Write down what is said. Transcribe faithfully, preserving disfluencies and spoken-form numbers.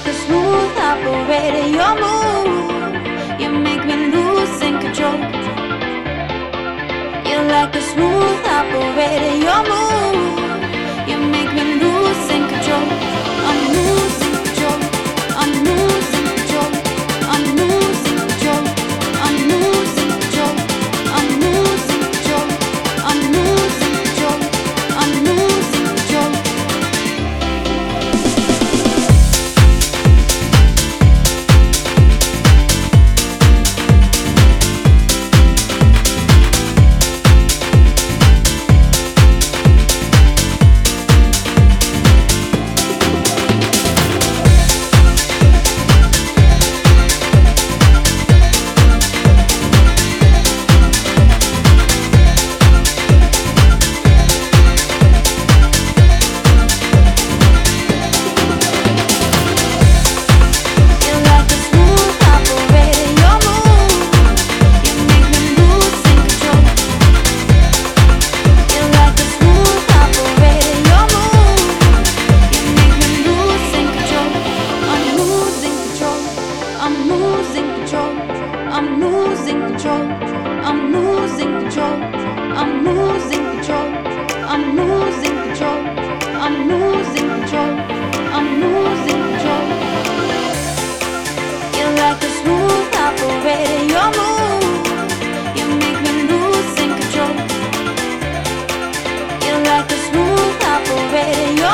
like a smooth operator. Your move, you make me lose in control. You're like a smooth operator. Your move, you make me lose in control. I'm losing control. I'm losing control. I'm losing control. I'm losing control. I'm losing control. I'm losing control. I'm losing control. You're like a smooth operator. You're